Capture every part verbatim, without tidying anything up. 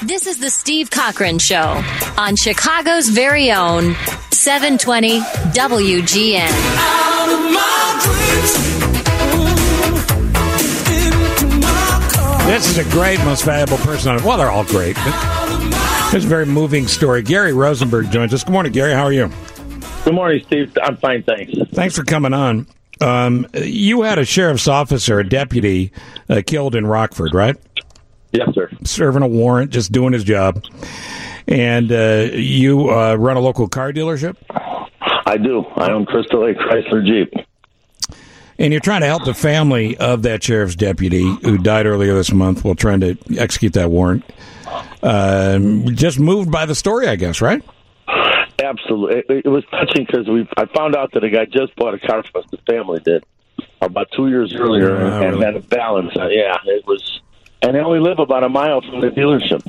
This is the Steve Cochran Show on Chicago's very own seven twenty W G N. Out of my dreams, this is a great, most valuable person on it. Well, they're all great. It's a very moving story. Gary Rosenberg joins us. Good morning, Gary. How are you? Good morning, Steve. I'm fine, thanks. Thanks for coming on. Um, you had a sheriff's officer, a deputy, uh, killed in Rockford, right? Yes, sir. Serving a warrant, just doing his job. And uh, you uh, run a local car dealership? I do. I own Crystal Lake Chrysler Jeep. And you're trying to help the family of that sheriff's deputy who died earlier this month while trying to execute that warrant. Uh, just moved by the story, I guess, right? Absolutely. It, it was touching because we. I found out that a guy just bought a car for us. The family did about two years earlier, uh, and really? had a balance. Uh, yeah, it was. And they only live about a mile from the dealership.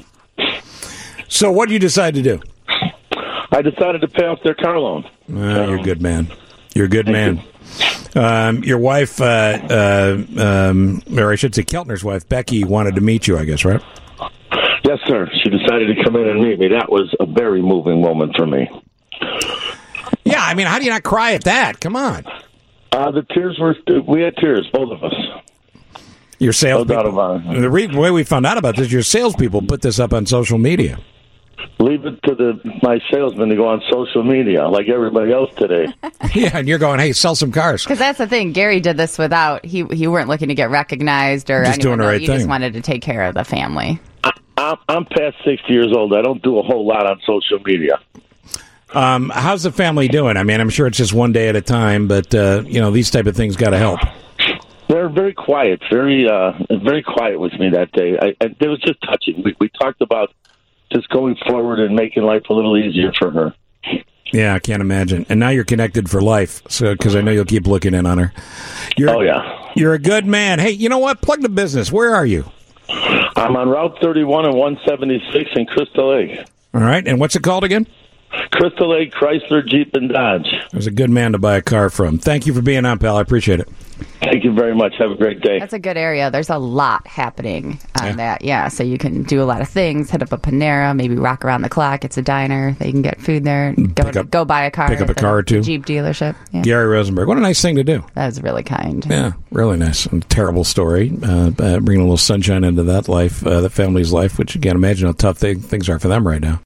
So what did you decide to do? I decided to pay off their car loan. Uh, um, you're a good man. You're a good man. You. Um, your wife, uh, uh, um, or I should say Keltner's wife, Becky, wanted to meet you, I guess, right? Yes, sir. She decided to come in and meet me. That was a very moving moment for me. Yeah, I mean, how do you not cry at that? Come on. Uh, the tears were, we had tears, both of us. Your salespeople. No the re- way we found out about this, your salespeople put this up on social media. Leave it to the my salesman to go on social media like everybody else today. Yeah, and you're going, hey, sell some cars. Because that's the thing. Gary did this without, he he weren't looking to get recognized or just anyone. doing the right you thing. just wanted to take care of the family. I, I'm, I'm past sixty years old. I don't do a whole lot on social media. Um, how's the family doing? I mean, I'm sure it's just one day at a time, but, uh, you know, these type of things got to help. They're very quiet, very uh, very quiet with me that day. I, I, it was just touching. We, we talked about just going forward and making life a little easier for her. Yeah, I can't imagine. And now you're connected for life, so because I know you'll keep looking in on her. You're, oh, yeah. You're a good man. Hey, you know what? Plug the business. Where are you? I'm on Route thirty-one and one seventy-six in Crystal Lake. All right. And what's it called again? Crystal Lake Chrysler Jeep and Dodge. There's a good man to buy a car from. Thank you for being on, pal. I appreciate it. Thank you very much. Have a great day. That's a good area. There's a lot happening on yeah. that. Yeah, so you can do a lot of things. Hit up a Panera, maybe rock around the clock. It's a diner. They can get food there. Go, pick up, go buy a car. Pick up a car or two. Jeep dealership. Yeah. Gary Rosenberg. What a nice thing to do. That was really kind. Yeah, really nice. And terrible story. Uh, uh, bringing a little sunshine into that life, uh, the family's life, which you can't imagine how tough they, things are for them right now.